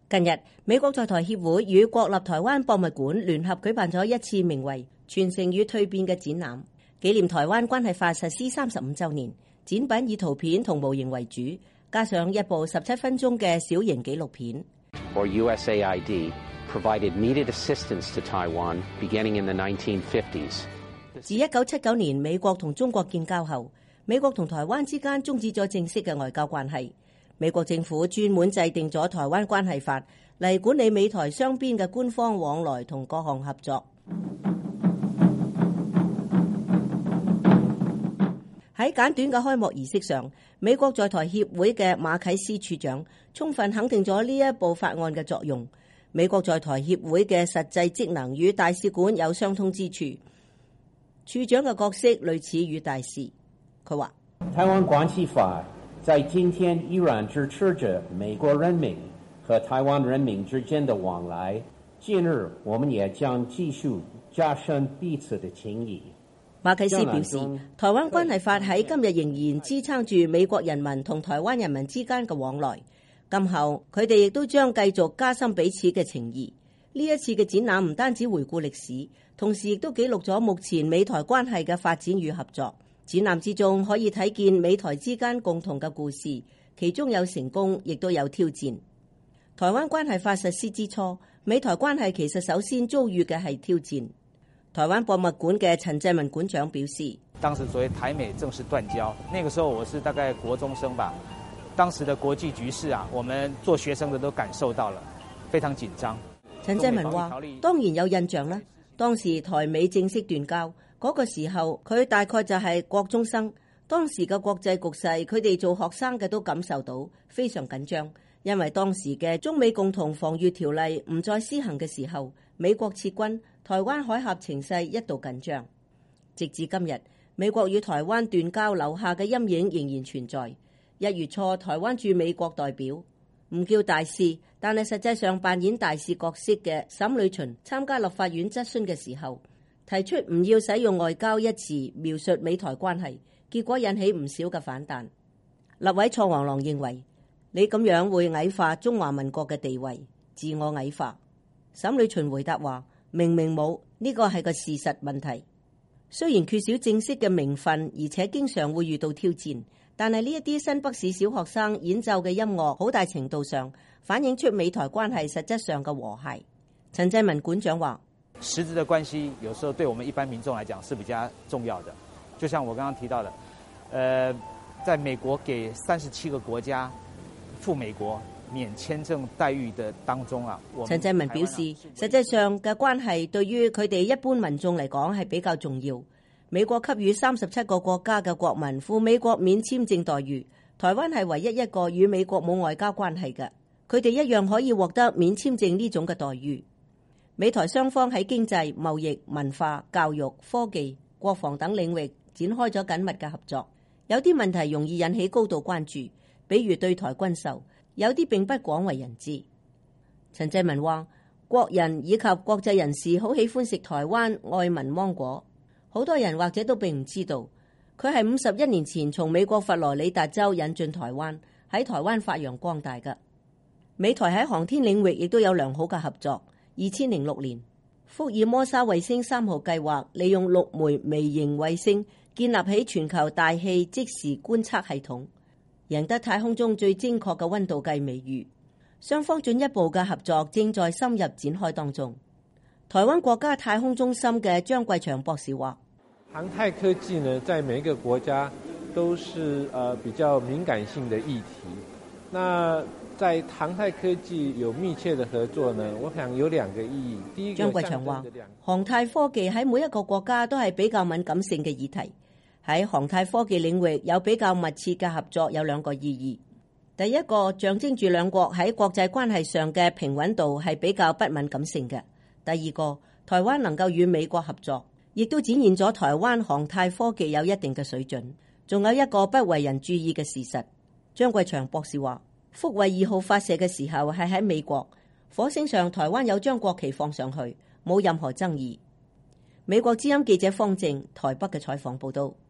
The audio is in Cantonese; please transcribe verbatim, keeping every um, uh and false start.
近日，美國在台協會與國立台灣博物館聯合舉辦咗一次名為《傳承與蛻變》嘅展覽，紀念台灣關係法實施三十五週年。展品以圖片同模型為主，加上一部十七分鐘嘅小型紀錄片。 Or U S A I D provided needed assistance to Taiwan beginning in the nineteen fifties. 自一九七九年美國同中國建交後，美國同台灣之間終止咗正式嘅外交關係。美國政府專門制定咗《台灣關係法》嚟管理美台雙邊嘅官方往來同各項合作。喺簡短嘅開幕儀式上，美國在台協會嘅馬啟思處長充分肯定咗呢一部法案嘅作用。美國在台協會嘅實際職能與大使館有相通之處，處長嘅角色類似於大使。佢話： 台灣關係法在今天依然支持着美國人民和台灣人民之間的往來，近日我們也將繼續加深彼此的情誼。 馬啟思表示，台灣關係法喺今日仍然支撐住美國人民同台灣人民之間嘅往來，今後佢哋亦都將繼續加深彼此嘅情誼。呢一次嘅展覽唔單止回顧歷史，同時亦都記錄咗目前美台關係嘅發展與合作。展覽之中可以睇見美台之間共同嘅故事，其中有成功，亦都有挑戰。台灣關係法實施之初，美台關係其實首先遭遇嘅係挑戰。台灣博物館嘅陳正文館長表示， 當時所謂台美正式斷交，那個時候我是大概國中生吧，當時的國際局勢啊，我們做學生的都感受到了，非常緊張。 陳正文話：當然有印象啦，當時台美正式斷交嗰個時候，佢大概就係國中生，當時嘅國際局勢，佢哋做學生嘅都感受到非常緊張，因為當時嘅中美共同防禦條例唔再施行嘅時候，美國撤軍，台灣海峽情勢一度緊張。直至今日，美國與台灣斷交留下嘅陰影仍然存在。一月初，台灣駐美國代表唔叫大使，但係實際上扮演大使角色嘅沈呂巡參加立法院質詢嘅時候，提出唔要使用外交一詞描述美台關係，結果引起唔少嘅反彈。立委蔡黃郎認為，你咁樣會矮化中華民國嘅地位，自我矮化。沈呂巡回答話：明明冇，呢個係個事實問題。雖然缺少正式嘅名分，而且經常會遇到挑戰，但係呢一啲新北市小學生演奏嘅音樂，好大程度上反映出美台關係實質上嘅和諧。陳正文館長話： 實質的關係有時候對我們一般民眾來講是比較重要的，就像我剛剛提到的，呃，在美國給三十七個國家赴美國免簽證待遇的當中啊， 陳正文表示，實際上嘅關係對於佢哋一般民眾嚟講係比較重要。美國給予三十七個國家嘅國民赴美國免簽證待遇，台灣係唯一一個與美國冇外交關係嘅，佢哋一樣可以獲得免簽證呢種嘅待遇。美台雙方喺經濟、貿易、文化、教育、科技、國防等領域展開咗緊密嘅合作。有啲問題容易引起高度關注，比如對台軍售，有啲並不廣為人知。陳正文話：國人以及國際人士好喜歡食台灣愛文芒果，好多人或者都並唔知道，佢係五十一年前從美國佛羅里達州引進台灣，喺台灣發揚光大嘅。美台喺航天領域亦都有良好嘅合作。二千零六年，福爾摩沙衛星三號計劃利用六枚微型衛星建立起全球大氣即時觀測系統，贏得太空中最精確嘅溫度計美譽。雙方進一步嘅合作正在深入展開當中。台灣國家太空中心嘅張貴祥博士話： 航太科技呢，在每一個國家都是呃比較敏感性的議題。那在航太科技有密切的合作呢，我想有兩個意義。第一個， 張貴祥話，航太科技喺每一個國家都係比較敏感性嘅議題。喺航太科技領域有比較密切嘅合作，有兩個意義。第一個，象徵住兩國喺國際關係上嘅平穩度係比較不敏感性嘅。第二個，台灣能夠與美國合作，亦都展現咗台灣航太科技有一定嘅水準。仲有一個不為人注意嘅事實，張貴祥博士話，福衛二號發射嘅時候係喺美國，火星上台灣有將國旗放上去，冇任何爭議。美國之音記者方正台北嘅採訪報道。